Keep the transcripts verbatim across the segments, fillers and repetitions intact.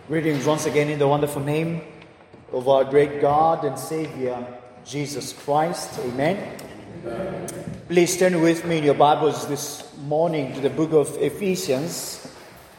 Greetings once again in the wonderful name of our great God and Savior, Jesus Christ. Amen. Amen. Please turn with me in your Bibles this morning to the book of Ephesians.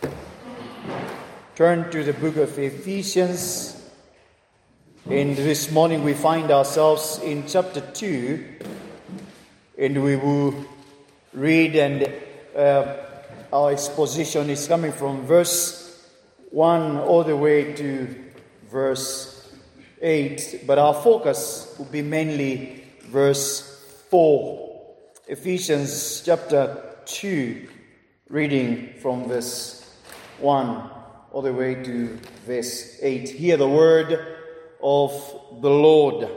Turn to the book of Ephesians. And this morning we find ourselves in chapter two. And we will read, and uh, our exposition is coming from verse one all the way to verse eight, but our focus will be mainly verse four. Ephesians chapter two, reading from verse one all the way to verse eight. Hear the word of the Lord.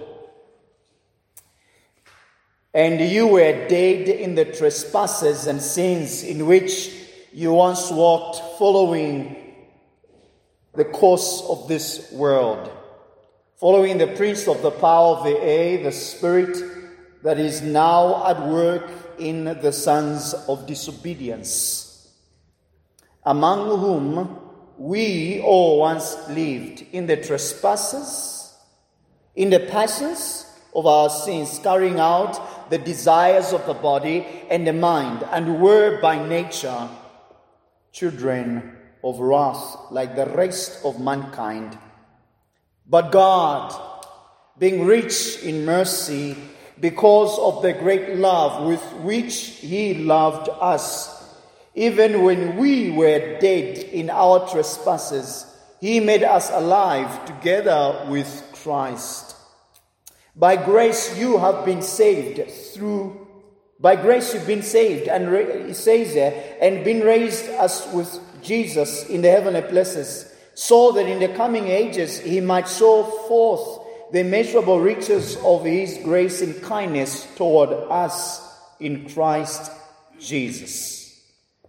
And you were dead in the trespasses and sins in which you once walked, following the course of this world, following the prince of the power of the air, the spirit that is now at work in the sons of disobedience, among whom we all once lived in the trespasses, in the passions of our sins, carrying out the desires of the body and the mind, and were by nature children of wrath, like the rest of mankind. But God, being rich in mercy, because of the great love with which He loved us, even when we were dead in our trespasses, He made us alive together with Christ. By grace you have been saved through, by grace you've been saved, and it says there, and been raised us with Jesus in the heavenly places, so that in the coming ages He might show forth the immeasurable riches of His grace and kindness toward us in Christ Jesus.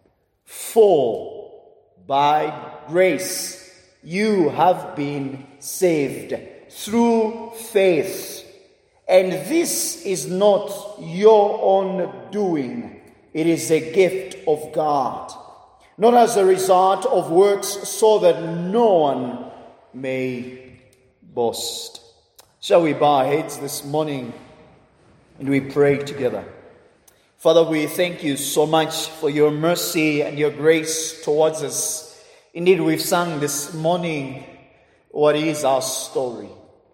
For by grace you have been saved through faith, and this is not your own doing, it is a gift of God, not as a result of works, so that no one may boast. Shall we bow our heads this morning and we pray together? Father, we thank you so much for your mercy and your grace towards us. Indeed, we've sung this morning, what is our story?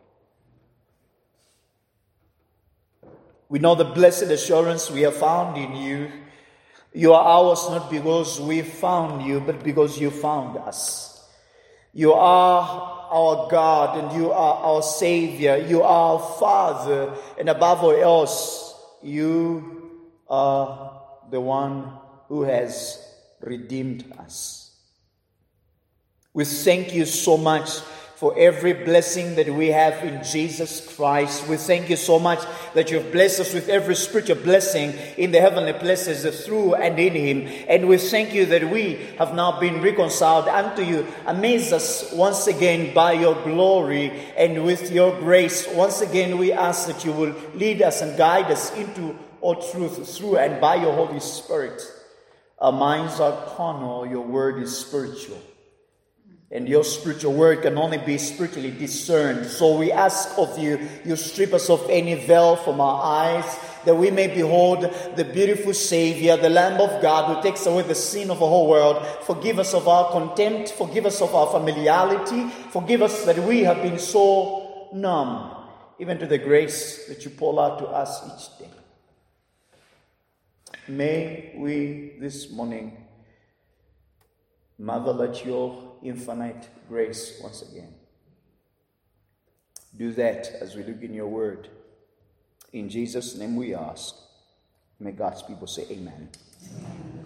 We know the blessed assurance we have found in you. You are ours not because we found you, but because you found us. You are our God and you are our Savior. You are our Father, and above all else, you are the one who has redeemed us. We thank you so much for every blessing that we have in Jesus Christ. We thank you so much that you've blessed us with every spiritual blessing in the heavenly places through and in Him. And we thank you that we have now been reconciled unto you. Amaze us once again by your glory and with your grace. Once again we ask that you will lead us and guide us into all truth through and by your Holy Spirit. Our minds are carnal, your word is spiritual. And your spiritual word can only be spiritually discerned. So we ask of you, you strip us of any veil from our eyes, that we may behold the beautiful Savior, the Lamb of God, who takes away the sin of the whole world. Forgive us of our contempt. Forgive us of our familiarity. Forgive us that we have been so numb, even to the grace that you pour out to us each day. May we this morning marvel at your infinite grace once again. Do that as we look in your word. In Jesus' name we ask. May God's people say amen. Amen.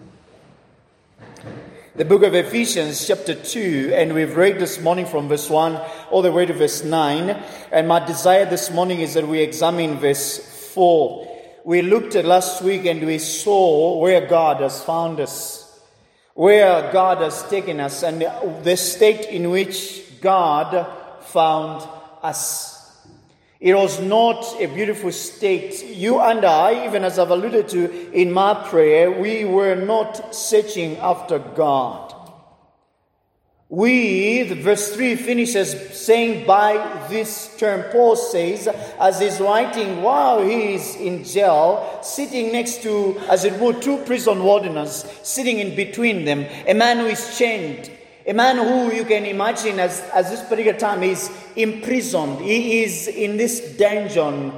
The book of Ephesians chapter two, and we've read this morning from verse one all the way to verse nine. And my desire this morning is that we examine verse four. We looked at last week and we saw where God has found us, where God has taken us, and the state in which God found us. It was not a beautiful state. You and I, even as I've alluded to in my prayer, we were not searching after God. We, the verse three finishes saying by this term, Paul says, as he's writing while he is in jail, sitting next to, as it were, two prison wardens, sitting in between them, a man who is chained, a man who you can imagine as, as this particular time is imprisoned. He is in this dungeon,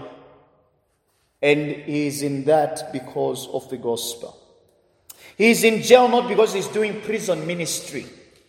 and he is in that because of the gospel. He is in jail not because he's doing prison ministry.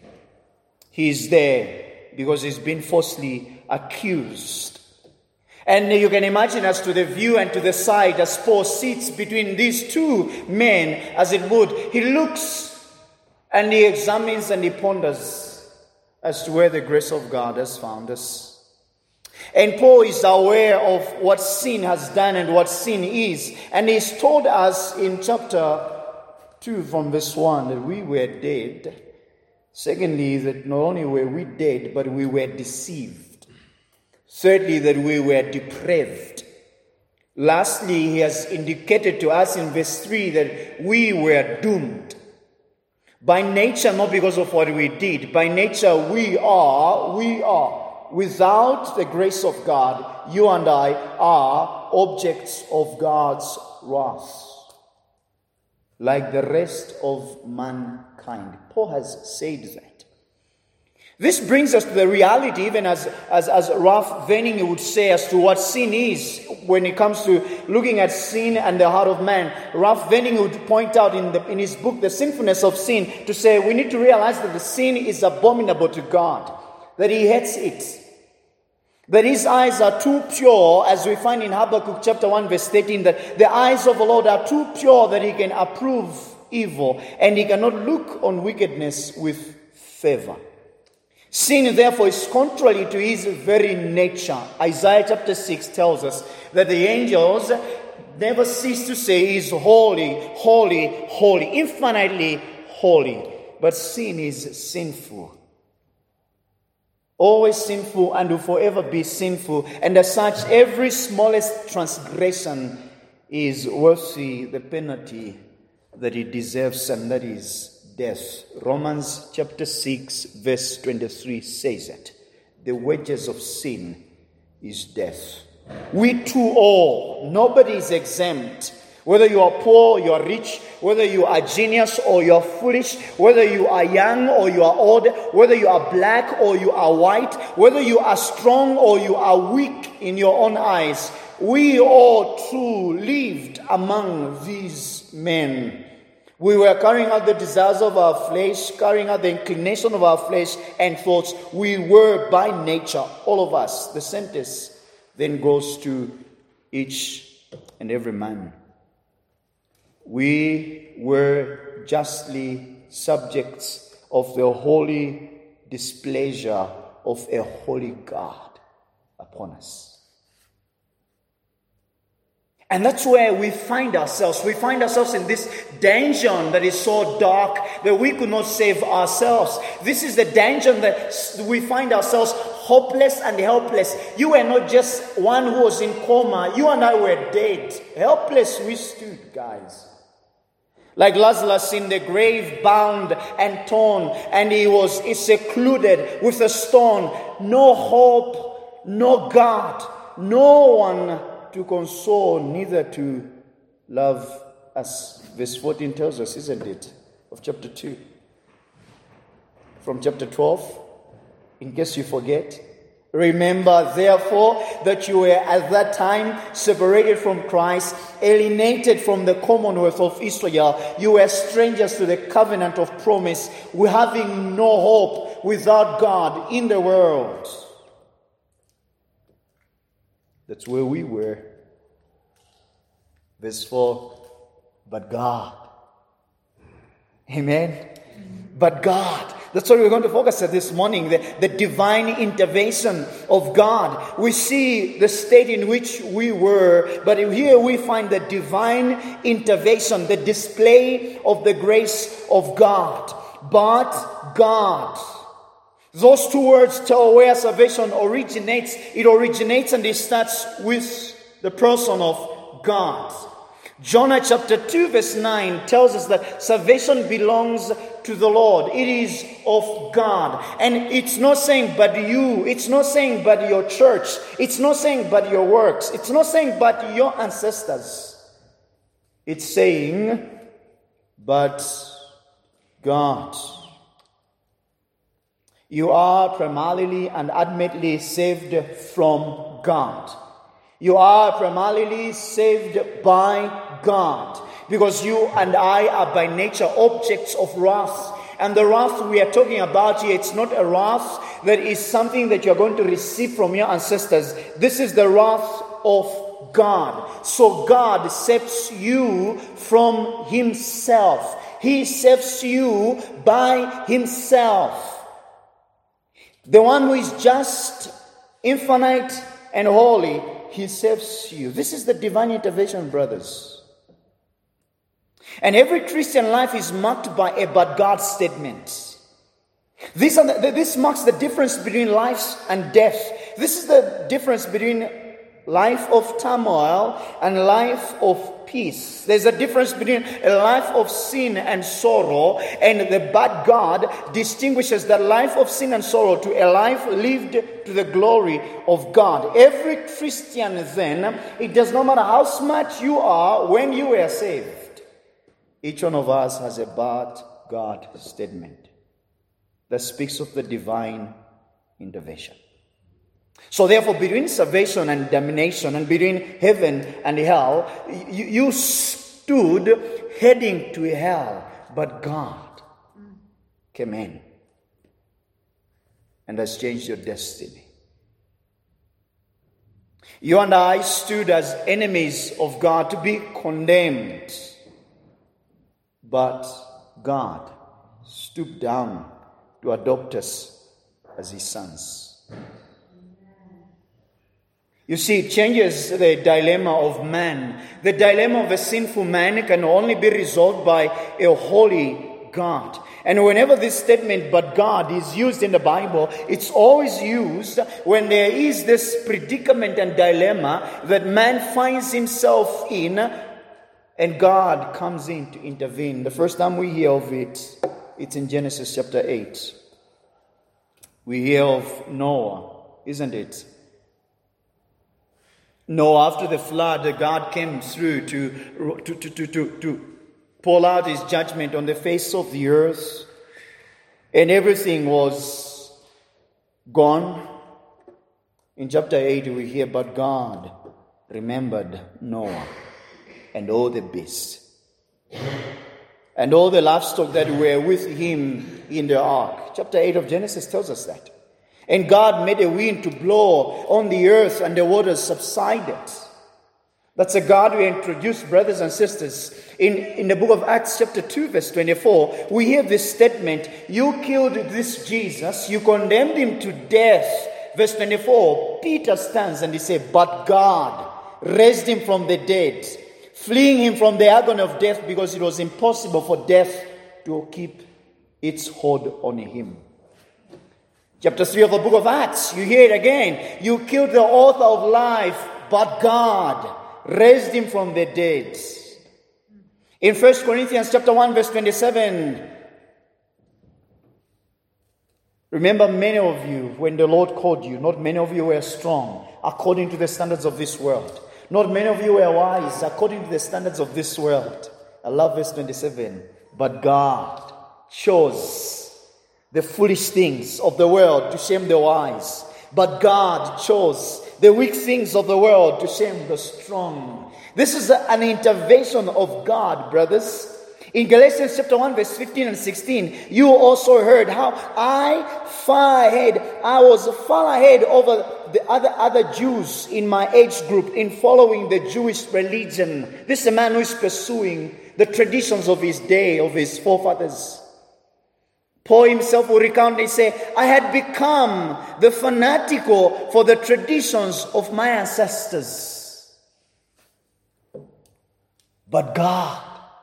He is there because he's been falsely accused. And you can imagine as to the view and to the side as Paul sits between these two men, as it would, he looks and he examines and he ponders as to where the grace of God has found us. And Paul is aware of what sin has done and what sin is. And he's told us in chapter two from verse one that we were dead. Secondly, that not only were we dead, but we were deceived. Thirdly, that we were depraved. Lastly, he has indicated to us in verse three that we were doomed. By nature, not because of what we did. By nature, we are, we are. Without the grace of God, you and I are objects of God's wrath, like the rest of mankind. Paul has said that. This brings us to the reality, even as, as, as Ralph Venning would say, as to what sin is when it comes to looking at sin and the heart of man. Ralph Venning would point out in, the, in his book, The Sinfulness of Sin, to say we need to realize that the sin is abominable to God, that he hates it, that his eyes are too pure, as we find in Habakkuk chapter one verse thirteen, that the eyes of the Lord are too pure that he can approve evil, and he cannot look on wickedness with favor. Sin, therefore, is contrary to his very nature. Isaiah chapter six tells us that the angels never cease to say he is holy, holy, holy, infinitely holy. But sin is sinful. Always sinful and will forever be sinful. And as such, every smallest transgression is worthy the penalty that it deserves, and that is death. Romans chapter six verse twenty-three says it. The wages of sin is death. We too all, nobody is exempt. Whether you are poor, you are rich, whether you are genius or you are foolish, whether you are young or you are old, whether you are black or you are white, whether you are strong or you are weak in your own eyes, we all too lived among these men. We were carrying out the desires of our flesh, carrying out the inclination of our flesh and thoughts. We were by nature, all of us. The sentence then goes to each and every man. We were justly subjects of the holy displeasure of a holy God upon us. And that's where we find ourselves. We find ourselves in this dungeon that is so dark that we could not save ourselves. This is the dungeon that we find ourselves hopeless and helpless. You were not just one who was in coma. You and I were dead. Helpless we stood, guys. Like Lazarus in the grave, bound and torn, and he was secluded with a stone. No hope, no God, no one to console, neither to love us. Verse fourteen tells us, isn't it, of chapter two. From chapter twelve, in case you forget. Remember, therefore, that you were at that time separated from Christ, alienated from the commonwealth of Israel. You were strangers to the covenant of promise, having no hope, without God in the world. That's where we were. Verse four, but God. Amen. But God. That's what we're going to focus on this morning, the, the divine intervention of God. We see the state in which we were, but here we find the divine intervention, the display of the grace of God. But God. Those two words tell where salvation originates. It originates and it starts with the person of God. Jonah chapter two verse nine tells us that salvation belongs to the Lord. It is of God. And it's not saying but you. It's not saying but your church. It's not saying but your works. It's not saying but your ancestors. It's saying but God. You are primarily and ultimately saved from God. You are primarily saved by God, because you and I are by nature objects of wrath. And the wrath we are talking about here, it's not a wrath that is something that you're going to receive from your ancestors. This is the wrath of God. So God saves you from himself. He saves you by himself. The one who is just, infinite, and holy, he saves you. This is the divine intervention, brothers. And every Christian life is marked by a but God statement. This, are the, this marks the difference between life and death. This is the difference between life of turmoil and life of peace. There's a difference between a life of sin and sorrow, and the but God distinguishes that life of sin and sorrow to a life lived to the glory of God. Every Christian then, it does not matter how smart you are when you were saved, each one of us has a but God statement that speaks of the divine intervention. So therefore, between salvation and damnation, and between heaven and hell, you, you stood heading to hell, but God came in and has changed your destiny. You and I stood as enemies of God to be condemned, but God stooped down to adopt us as his sons. You see, it changes the dilemma of man. The dilemma of a sinful man can only be resolved by a holy God. And whenever this statement, but God, is used in the Bible, it's always used when there is this predicament and dilemma that man finds himself in, and God comes in to intervene. The first time we hear of it, it's in Genesis chapter eight. We hear of Noah, isn't it? Noah, after the flood, God came through to, to, to, to, to, to pour out his judgment on the face of the earth. And everything was gone. In chapter eight, we hear, but God remembered Noah and all the beasts and all the livestock that were with him in the ark. Chapter eight of Genesis tells us that. And God made a wind to blow on the earth, and the waters subsided. That's a God we introduced, brothers and sisters. In, in the book of Acts chapter two, verse twenty-four, we hear this statement, you killed this Jesus, you condemned him to death. Verse twenty-four, Peter stands and he says, but God raised him from the dead, fleeing him from the agony of death, because it was impossible for death to keep its hold on him. Chapter three of the book of Acts, you hear it again. You killed the author of life, but God raised him from the dead. In First Corinthians chapter one, verse twenty-seven, remember many of you, when the Lord called you, not many of you were strong according to the standards of this world. Not many of you were wise according to the standards of this world. I love verse twenty-seven. But God chose the foolish things of the world to shame the wise. But God chose the weak things of the world to shame the strong. This is an intervention of God, brothers. In Galatians chapter one, verse fifteen and sixteen, you also heard how I far ahead, I was far ahead over the other, other Jews in my age group in following the Jewish religion. This is a man who is pursuing the traditions of his day, of his forefathers. Paul himself will recount and say, I had become the fanatical for the traditions of my ancestors. But God,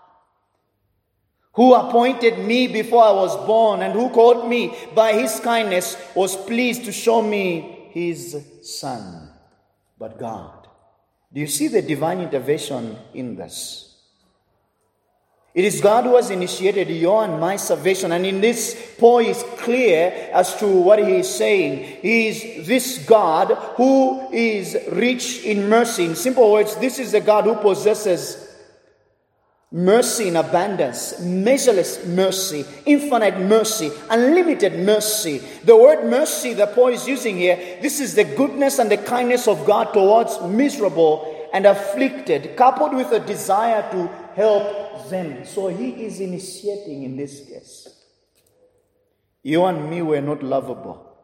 who appointed me before I was born and who called me by his kindness, was pleased to show me his Son. But God, Do you see the divine intervention in this? It is God who has initiated your and my salvation. And in this, Paul is clear as to what he is saying. He is this God who is rich in mercy. In simple words, this is the God who possesses mercy in abundance, measureless mercy, infinite mercy, unlimited mercy. The word mercy that Paul is using here, this is the goodness and the kindness of God towards miserable and afflicted, coupled with a desire to help them. So he is initiating in this case. You and me were not lovable.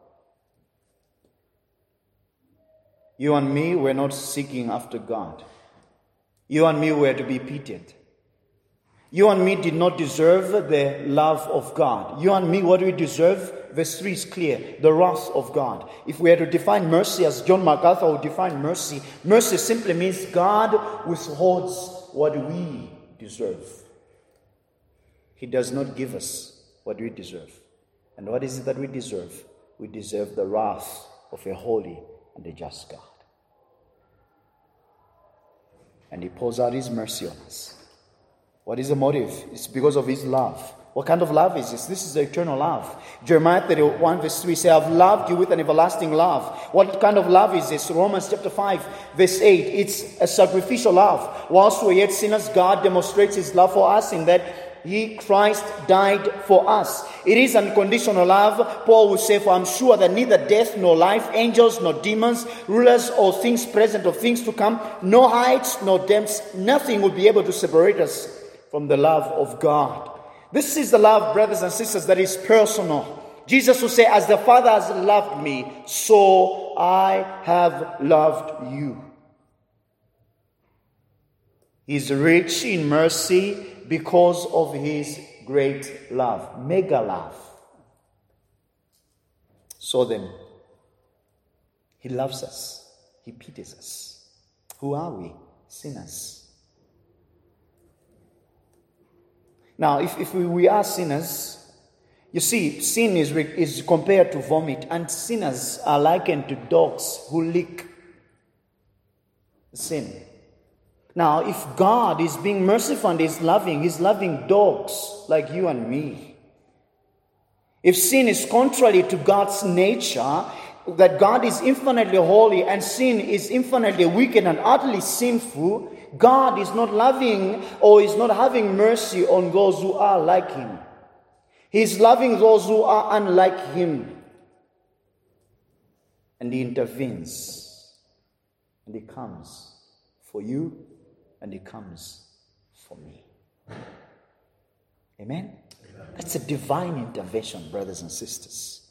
You and me were not seeking after God. You and me were to be pitied. You and me did not deserve the love of God. You and me, what do we deserve? Verse three is clear. The wrath of God. If we are to define mercy as John MacArthur would define mercy, mercy simply means God withholds what we deserve. He does not give us what we deserve. And what is it that we deserve? We deserve the wrath of a holy and a just God. And he pours out his mercy on us. What is the motive? It's because of his love. What kind of love is this? This is the eternal love. Jeremiah thirty-one verse three says, I've loved you with an everlasting love. What kind of love is this? Romans chapter five verse eight. It's a sacrificial love. Whilst we're yet sinners, God demonstrates his love for us in that he, Christ, died for us. It is unconditional love. Paul will say, for I'm sure that neither death nor life, angels nor demons, rulers or things present or things to come, no heights nor depths, nothing will be able to separate us from the love of God. This is the love, brothers and sisters, that is personal. Jesus will say, as the Father has loved me, so I have loved you. He's rich in mercy because of his great love, mega love. So then, he loves us. He pities us. Who are we? Sinners. Now, if, if we, we are sinners, you see, sin is, is compared to vomit, and sinners are likened to dogs who lick sin. Now, if God is being merciful and is loving, he's loving dogs like you and me. If sin is contrary to God's nature, that God is infinitely holy and sin is infinitely wicked and utterly sinful, God is not loving or is not having mercy on those who are like him. He's loving those who are unlike him. And he intervenes. And he comes for you and he comes for me. Amen? Amen. That's a divine intervention, brothers and sisters.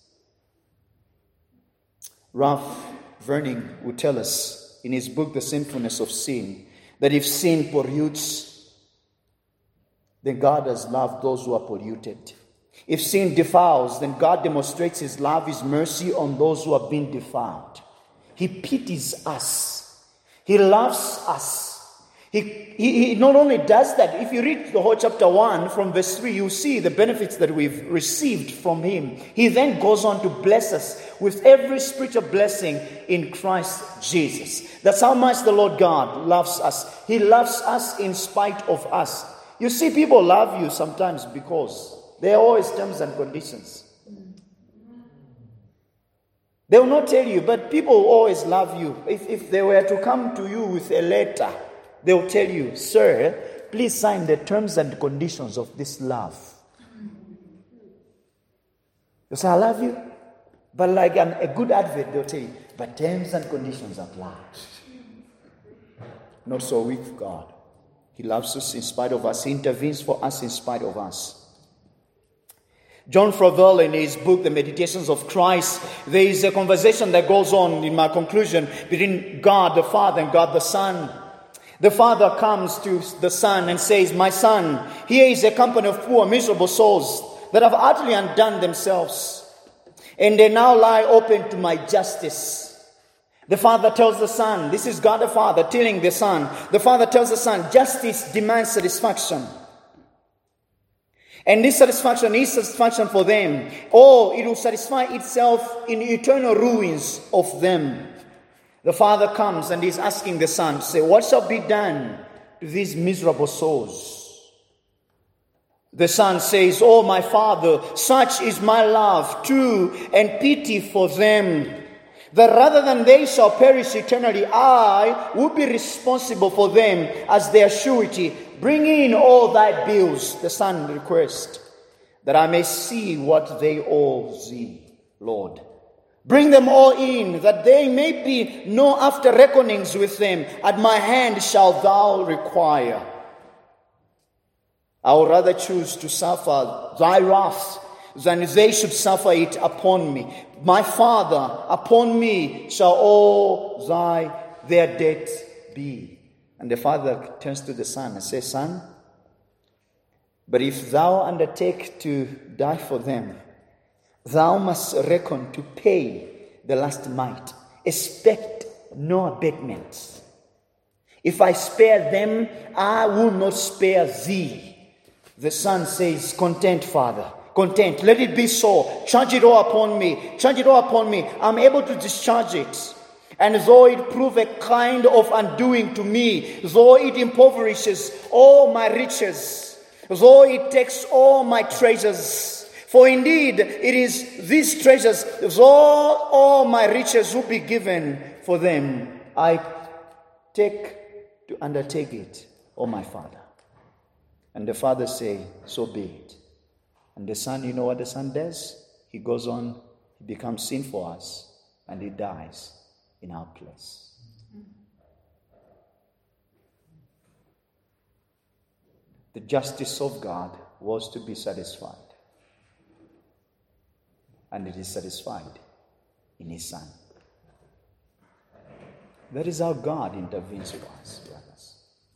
Ralph Verning would tell us in his book, The Sinfulness of Sin, that if sin pollutes, then God has loved those who are polluted. If sin defiles, then God demonstrates his love, his mercy on those who have been defiled. He pities us. He loves us. He, he, he not only does that, if you read the whole chapter one from verse three, you see the benefits that we've received from him. He then goes on to bless us with every spiritual blessing in Christ Jesus. That's how much the Lord God loves us. He loves us in spite of us. You see, people love you sometimes because there are always terms and conditions. They will not tell you, but people always love you. If, if they were to come to you with a letter, they will tell you, sir, please sign the terms and conditions of this love. You say, I love you. But like an, a good advert, they'll tell you, but terms and conditions apply. Not so with God. He loves us in spite of us. He intervenes for us in spite of us. John Frovel, in his book, The Meditations of Christ, there is a conversation that goes on in my conclusion between God the Father and God the Son. The Father comes to the Son and says, my Son, here is a company of poor, miserable souls that have utterly undone themselves, and they now lie open to my justice. The Father tells the Son, this is God the Father telling the Son, the Father tells the Son, justice demands satisfaction. And this satisfaction is satisfaction for them. Or it will satisfy itself in eternal ruins of them. The father comes and is asking the son, say, what shall be done to these miserable souls? The son says, oh, my father, such is my love too, and pity for them, that rather than they shall perish eternally, I will be responsible for them as their surety. Bring in all thy bills, the son requests, that I may see what they owe thee, Lord. Bring them all in, that they may be no after reckonings with them. At my hand shalt thou require. I would rather choose to suffer thy wrath than they should suffer it upon me. My Father, upon me shall all thy their debt be. And the father turns to the son and says, son, but if thou undertake to die for them, thou must reckon to pay the last mite. Expect no abatement. If I spare them, I will not spare thee. The son says, content, father, content. Let it be so. Charge it all upon me. Charge it all upon me. I'm able to discharge it. And though it prove a kind of undoing to me, though it impoverishes all my riches, though it takes all my treasures, for indeed it is these treasures, though all my riches will be given for them, I take to undertake it, O my father. And the father say, so be it. And the son, you know what the son does? He goes on, he becomes sin for us, and he dies in our place. The justice of God was to be satisfied. And it is satisfied in his son. That is how God intervenes for us, brothers.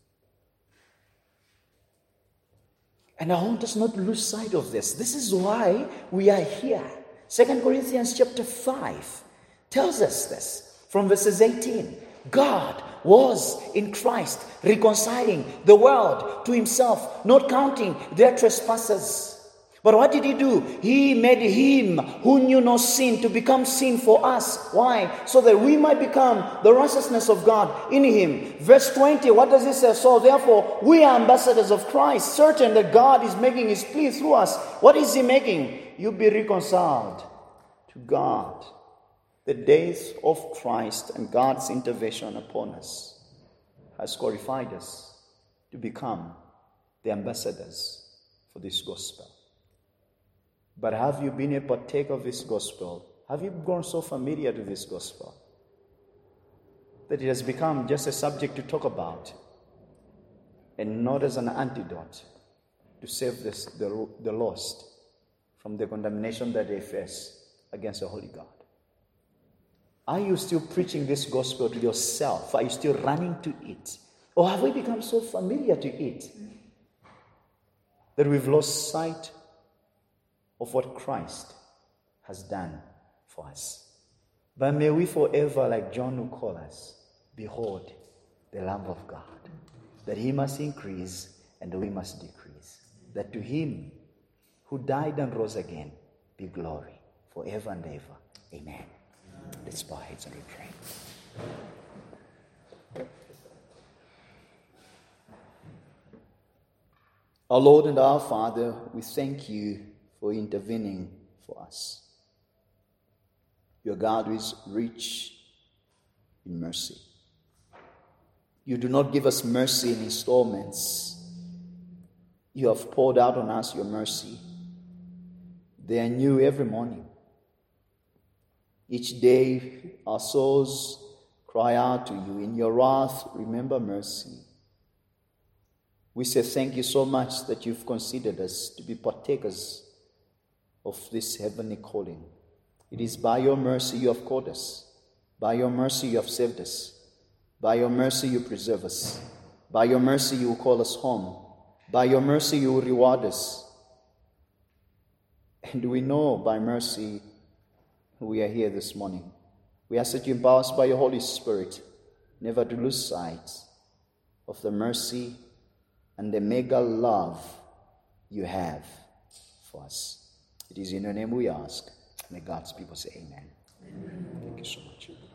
And I want us not to lose sight of this. This is why we are here. Second Corinthians chapter five tells us this. From verses eighteen, God was in Christ reconciling the world to himself, not counting their trespasses. But what did he do? He made him who knew no sin to become sin for us. Why? So that we might become the righteousness of God in him. Verse twenty, what does it say? So therefore, we are ambassadors of Christ, certain that God is making his plea through us. What is he making? You be reconciled to God. The death of Christ and God's intervention upon us has qualified us to become the ambassadors for this gospel. But have you been a partaker of this gospel? Have you grown so familiar to this gospel that it has become just a subject to talk about and not as an antidote to save this, the, the lost from the condemnation that they face against the Holy God? Are you still preaching this gospel to yourself? Are you still running to it? Or have we become so familiar to it that we've lost sight of what Christ has done for us? But may we forever, like John will call us, behold the Lamb of God, that he must increase and we must decrease. That to him who died and rose again be glory forever and ever. Amen. Let's bow our heads and we pray. Our Lord and our Father, we thank you for intervening for us. Your God who is rich in mercy. You do not give us mercy in installments. You have poured out on us your mercy. They are new every morning. Each day our souls cry out to you. In your wrath, remember mercy. We say thank you so much that you've considered us to be partakers of this heavenly calling. It is by your mercy you have called us. By your mercy you have saved us. By your mercy you preserve us. By your mercy you will call us home. By your mercy you will reward us. And we know by mercy we are here this morning. We ask that you empower us by your Holy Spirit never to lose sight of the mercy and the mega love you have for us. It is in your name we ask. May God's people say amen. Amen. Thank you so much.